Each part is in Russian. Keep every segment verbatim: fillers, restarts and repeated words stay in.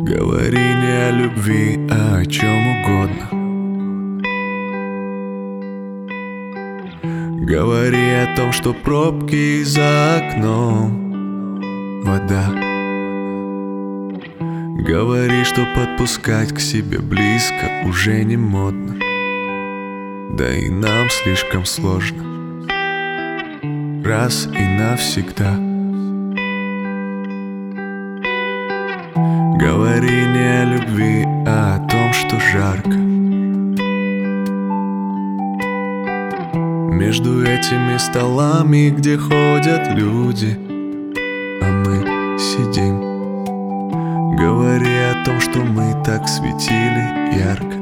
Говори не о любви, а о чем угодно. Говори о том, что пробки за окном, вода. Говори, что подпускать к себе близко уже не модно. Да и нам слишком сложно раз и навсегда. Говори не о любви, а о том, что жарко. Между этими столами, где ходят люди, а мы сидим. Говори о том, что мы так светили ярко,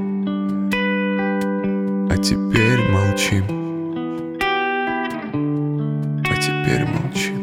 а теперь молчим. А теперь молчим.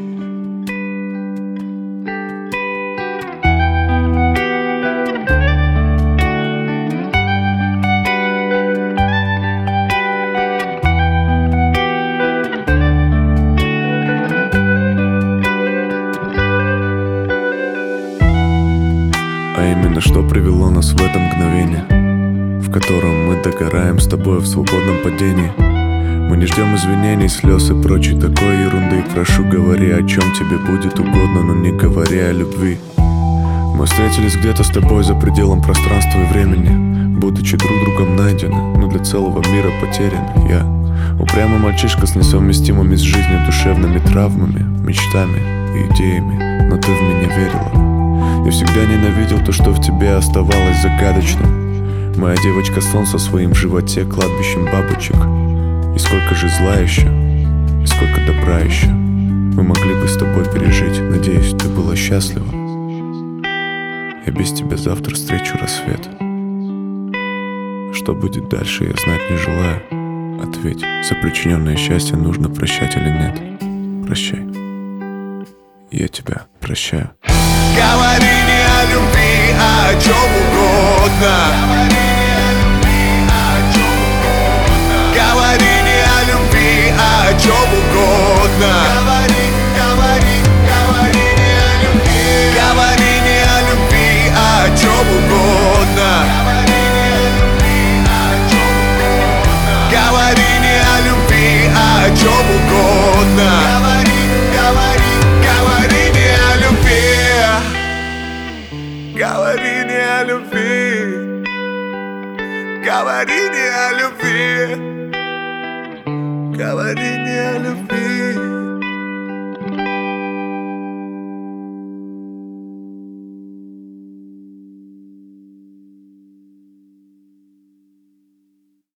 А именно что привело нас в это мгновение, в котором мы догораем с тобой в свободном падении. Мы не ждем извинений, слез и прочей такой ерунды. Прошу, говори, о чем тебе будет угодно, но не говори о любви. Мы встретились где-то с тобой за пределом пространства и времени, будучи друг другом найдены, но для целого мира потеряны. Я упрямый мальчишка с несовместимыми с жизнью душевными травмами, мечтами и идеями, но ты в меня верила. Я всегда ненавидел то, что в тебе оставалось загадочным. Моя девочка-сон со своим животе кладбищем бабочек. И сколько же зла еще, и сколько добра еще мы могли бы с тобой пережить. Надеюсь, ты была счастлива. Я без тебя завтра встречу рассвет. Что будет дальше, я знать не желаю. Ответь, за причиненное счастье нужно прощать или нет? Прощай. Я тебя прощаю. Говори не о любви, а о чем угодно. Говори не о любви, а о чем угодно. Говори, говори, говори не о любви. Говори не о любви, а о чем угодно. Говори не о любви, а о чем угодно. Говори, говори, говори не о любви. Говори не о любви. Говори не о любви. Говори не о любви.